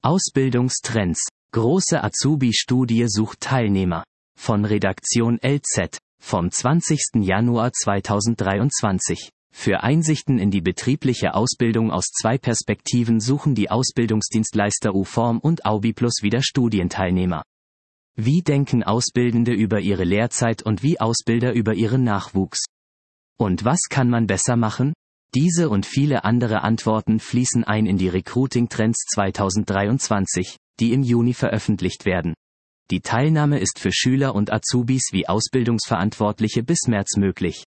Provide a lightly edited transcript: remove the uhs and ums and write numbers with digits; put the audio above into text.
Ausbildungstrends. Große Azubi-Studie sucht Teilnehmer. Von Redaktion LZ. Vom 20. Januar 2023. Für Einsichten in die betriebliche Ausbildung aus zwei Perspektiven suchen die Ausbildungsdienstleister U-Form und Aubiplus wieder Studienteilnehmer. Wie denken Auszubildende über ihre Lehrzeit und wie Ausbilder über ihren Nachwuchs? Und was kann man besser machen? Diese und viele andere Antworten fließen ein in die Recruiting-Trends 2023, die im Juni veröffentlicht werden. Die Teilnahme ist für Schüler und Azubis wie Ausbildungsverantwortliche bis März möglich.